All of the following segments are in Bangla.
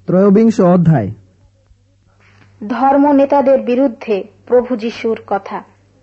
ত্রয়োবিংশ অধ্যায়। ধর্ম নেতাদের বিরুদ্ধে প্রভু যিশুর কথা।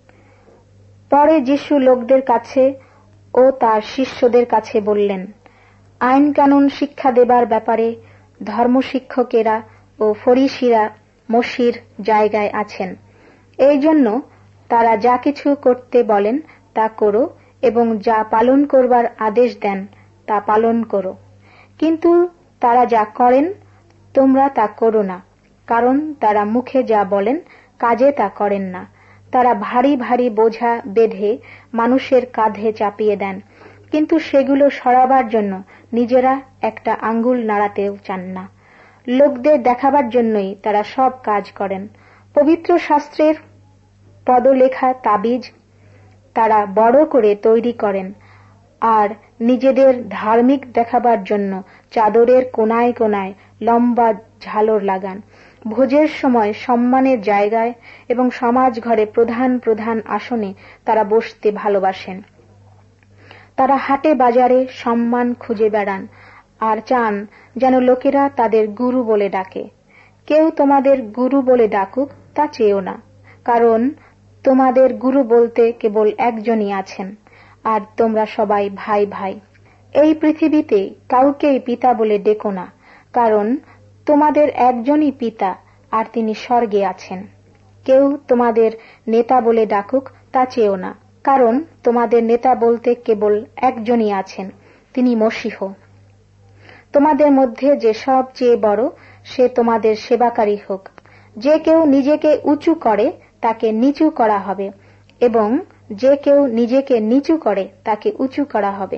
পরে যিশু লোকদের কাছে ও তার শিষ্যদের কাছে বললেন, আইন কানুন শিক্ষা দেবার ব্যাপারে ধর্মশিক্ষকেরা ও ফরিসিরা মসির জায়গায় আছেন। এই জন্য তারা যা কিছু করতে বলেন তা করো এবং যা পালন করবার আদেশ দেন তা পালন করো। কিন্তু তারা যা করেন তোমরা তা করো না, কারণ তারা মুখে যা বলেন কাজে তা করেন না। তারা ভারী ভারী বোঝা বেঁধে মানুষের কাঁধে চাপিয়ে দেন, কিন্তু সেগুলো সরাবার জন্য নিজেরা একটা আঙ্গুল নাড়াতেও চান না। লোকদের দেখাবার জন্যই তারা সব কাজ করেন। পবিত্র শাস্ত্রের পদলেখা তাবিজ তারা বড় করে তৈরি করেন আর নিজেদের ধার্মিক দেখাবার জন্য চাদরের কোনায় কোনায় লম্বা ঝালর লাগান। ভোজের সময় সম্মানের জায়গায় এবং সমাজ ঘরে প্রধান প্রধান আসনে তারা বসতে ভালোবাসেন। তারা হাটে বাজারে সম্মান খুঁজে বেড়ান আর চান যেন লোকেরা তাদের গুরু বলে ডাকে। কেউ তোমাদের গুরু বলে ডাকুক তা চেয়েও না, কারণ তোমাদের গুরু বলতে কেবল একজনই আছেন, আর তোমরা সবাই ভাই ভাই। এই পৃথিবীতে কাউকেই পিতা বলে ডেকো না, কারণ তোমাদের একজনই পিতা আর তিনি স্বর্গে আছেন। কেউ তোমাদের নেতা বলে ডাকুক তা চেয়েও না, কারণ তোমাদের নেতা বলতে কেবল একজনই আছেন, তিনি মসীহ। তোমাদের মধ্যে যে সবচেয়ে বড় সে তোমাদের সেবাকারী হোক। যে কেউ নিজেকে উঁচু করে তাকে নিচু করা হবে, এবং যে কেউ নিজেকে নিচু করে তাকে উঁচু করা হবে।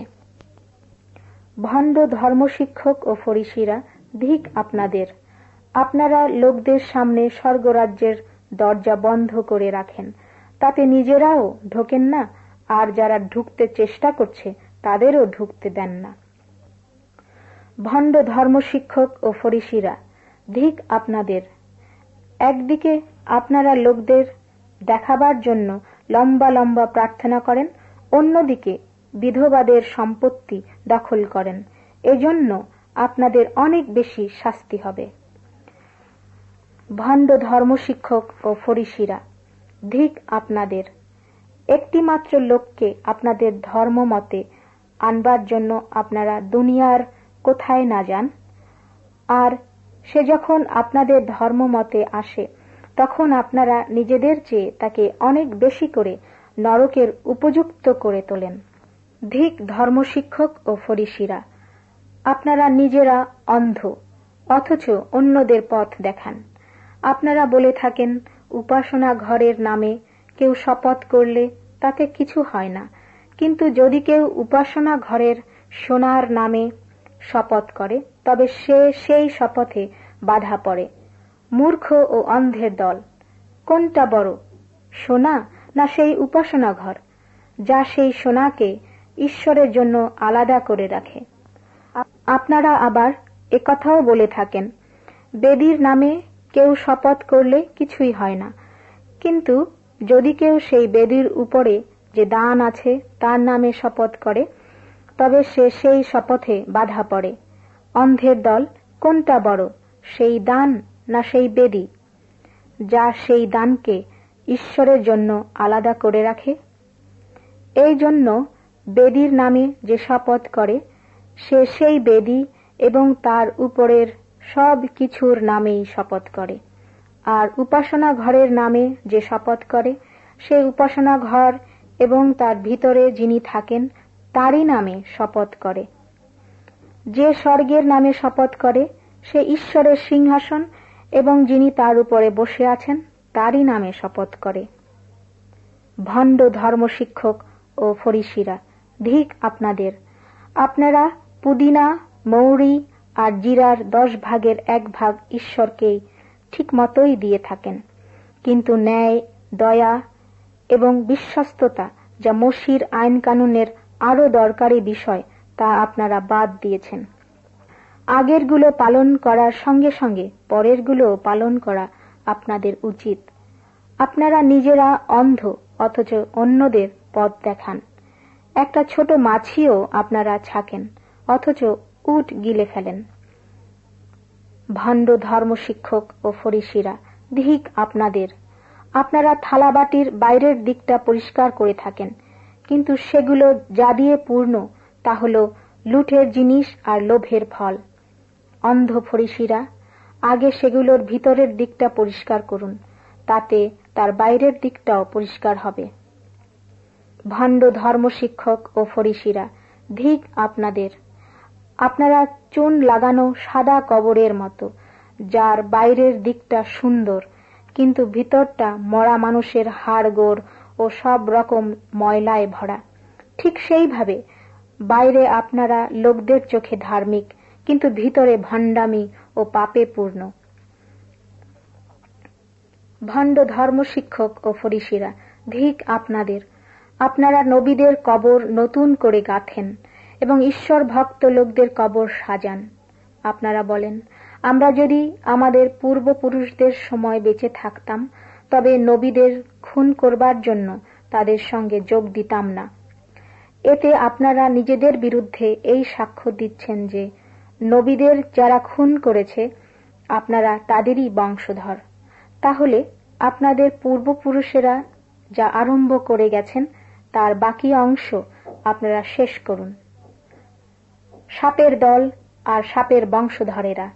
ভণ্ড ধর্মশিক্ষক ও ফরিসিরা, ধিক আপনাদের! আপনারা লোকদের সামনে স্বর্গরাজ্যের দরজা বন্ধ করে রাখেন, তাতে নিজেরাও ঢোকেন না, আর যারা ঢুকতে চেষ্টা করছে তাদেরও ঢুকতে দেন না। ভণ্ড ধর্মশিক্ষক ও ফরিসিরা, ধিক আপনাদের! একদিকে আপনারা লোকদের দেখাবার জন্য লম্বা লম্বা প্রার্থনা করেন, অন্যদিকে বিধবাদের সম্পত্তি দখল করেন। এজন্য আপনাদের অনেক বেশি শাস্তি হবে। ভণ্ড ধর্মশিক্ষক ও ফরিসিরা, ধিক আপনাদের! একটি মাত্র লোককে আপনাদের ধর্ম মতে আনবার জন্য আপনারা দুনিয়ার কোথায় না যান, আর সে যখন আপনাদের ধর্ম মতে আসে তখন আপনারা নিজেদের চেয়ে তাকে অনেক বেশি করে নরকের উপযুক্ত করে তোলেন। ধিক ধর্মশিক্ষক ও ফরিসিরা! আপনারা নিজেরা অন্ধ, অথচ অন্যদের পথ দেখান। আপনারা বলে থাকেন, উপাসনা ঘরের নামে কেউ শপথ করলে তাতে কিছু হয় না, কিন্তু যদি কেউ উপাসনা ঘরের সোনার নামে শপথ করে তবে সে সেই শপথে বাধা পড়ে। মূর্খ ও অন্ধের দল! কোনটা বড়, সোনা না সেই উপাসনা ঘর, যা সেই সোনাকে ঈশ্বরের জন্য আলাদা করে রাখে? আপনারা আবার একথাও বলে থাকেন, বেদীর নামে কেউ শপথ করলে কিছুই হয় না, কিন্তু যদি কেউ সেই বেদীর উপরে যে দান আছে তার নামে শপথ করে তবে সে সেই শপথে বাধা পড়ে। অন্ধের দল! কোনটা বড়, সেই দান না সেই বেদী, যা সেই দানকে ঈশ্বরের জন্য আলাদা করে রাখে? এই জন্য বেদীর নামে যে শপথ করে সে সেই বেদী এবং তার উপরের সব কিছুর নামেই শপথ করে, আর উপাসনা ঘরের নামে যে শপথ করে সে উপাসনা ঘর এবং তার ভিতরে যিনি থাকেন তারই নামে শপথ করে। যে স্বর্গের নামে শপথ করে সে ঈশ্বরের সিংহাসন এবং যিনি তার উপরে বসে আছেন তারই নামে শপথ করে। ভণ্ড ধর্মশিক্ষক ও ফরিসিরা, ধিক আপনাদের! আপনারা পুদিনা, মৌরি আর জিরার 10 ভাগের 1 ভাগ ঈশ্বরকেই ঠিক মতোই দিয়ে থাকেন, কিন্তু ন্যায়, দয়া এবং বিশ্বস্ততা, যা মসির আইন কানুনের আরো দরকারি বিষয়, তা আপনারা বাদ দিয়েছেন। আগেরগুলো পালন করার সঙ্গে সঙ্গে পরেরগুলো পালন করা আপনাদের উচিত। আপনারা নিজেরা অন্ধ, অথচ অন্যদের পথ দেখান। একটা ছোট মাছিও আপনারা ছাকেন, অথচ উট গিলে ফেলেন। ভণ্ড ধর্মশিক্ষক ও ফরিসিরা, ধিক আপনাদের! আপনারা থালাবাটির বাইরের দিকটা পরিষ্কার করে থাকেন, কিন্তু সেগুলো যা দিয়ে পূর্ণ তা হল লুঠের জিনিস আর লোভের ফল। অন্ধ ফরিসিরা, আগে সেগুলোর ভিতরের দিকটা পরিষ্কার করুন, তাতে তার বাইরের দিকটাও পরিষ্কার হবে। ভণ্ড ধর্মশিক্ষক ও ফরিসিরা, ধিক আপনাদের! আপনারা চুন লাগানো সাদা কবরের মতো, যার বাইরের দিকটা সুন্দর কিন্তু ভিতরটা মরা মানুষের হাড়গোড় ও সব রকম ময়লায় ভরা। ঠিক সেইভাবে বাইরে আপনারা লোকদের চোখে ধার্মিক, কিন্তু ভিতরে ভণ্ডামি ও পাপে পূর্ণ। ভণ্ড ধর্মশিক্ষক ও ফরিসিরা, ধিক আপনাদের! আপনারা নবীদের কবর নতুন করে গাঁথেন এবং ঈশ্বর ভক্ত লোকদের কবর সাজান। আপনারা বলেন, আমরা যদি আমাদের পূর্বপুরুষদের সময় বেঁচে থাকতাম তবে নবীদের খুন করবার জন্য তাদের সঙ্গে যোগ দিতাম না। এতে আপনারা নিজেদের বিরুদ্ধে এই সাক্ষ্য দিচ্ছেন যে নবীদের যারা খুন করেছে আপনারা তাদেরই বংশধর। তাহলে আপনাদের পূর্বপুরুষেরা যা আরম্ভ করে গেছেন তার বাকি অংশ আপনারা শেষ করুন। সাপের দল আর সাপের বংশধরেরা,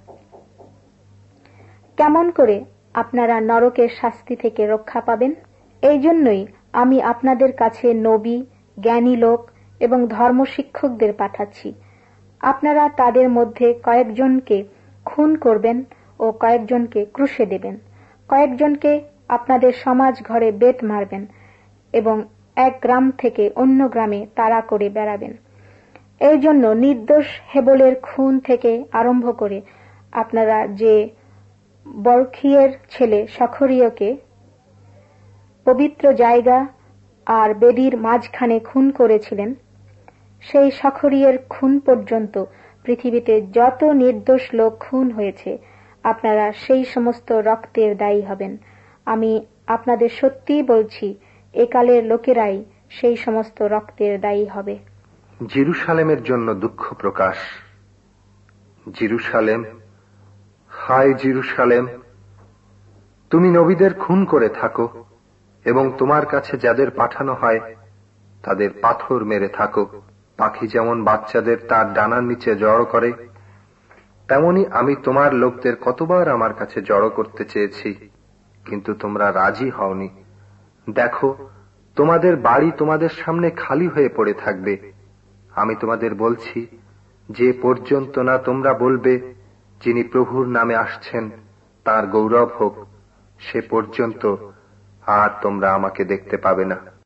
কেমন করে আপনারা নরকের শাস্তি থেকে রক্ষা পাবেন? এই জন্যই আমি আপনাদের কাছে নবী, জ্ঞানী লোক এবং ধর্মশিক্ষকদের পাঠাচ্ছি। আপনারা তাদের মধ্যে কয়েকজনকে খুন করবেন ও কয়েকজনকে ক্রুশে দেবেন, কয়েকজনকে আপনাদের সমাজ ঘরে বেত মারবেন এবং এক গ্রাম থেকে অন্য গ্রামে তাড়া করে বেড়াবেন। এই জন্য নির্দোষ হেবলের খুন থেকে আরম্ভ করে আপনারা যে বরখিয়ের ছেলে সখরিয়কে পবিত্র জায়গা আর বেদির মাঝখানে খুন করেছিলেন, সেই সখরিয়ের খুন পর্যন্ত পৃথিবীতে যত নির্দোষ লোক খুন হয়েছে আপনারা সেই সমস্ত রক্তের দায়ী হবেন। আমি আপনাদের সত্যিই বলছি, একালের লোকেরাই সেই সমস্ত রক্তের দায়ী হবে। জেরুসালেমের জন্য দুঃখ প্রকাশ। জেরুসালেম, হায় জেরুসালেম, তুমি নবীদের খুন করে থাকো এবং তোমার কাছে যাদের পাঠানো হয় তাদের পাথর মেরে থাকো। পাখি যেমন বাচ্চাদের তার ডানার নিচে জড়ো করে, তেমনি আমি তোমার লোকদের কতবার আমার কাছে জড়ো করতে চেয়েছি, কিন্তু তোমরা রাজি হওনি। দেখো, তোমাদের বাড়ি তোমাদের সামনে খালি হয়ে পড়ে থাকবে। আমি তোমাদের বলছি, যে পর্যন্ত না তোমরা বলবে যিনি প্রভুর নামে আসছেন তার গৌরব হোক, সে পর্যন্ত আর তোমরা আমাকে দেখতে পাবে না।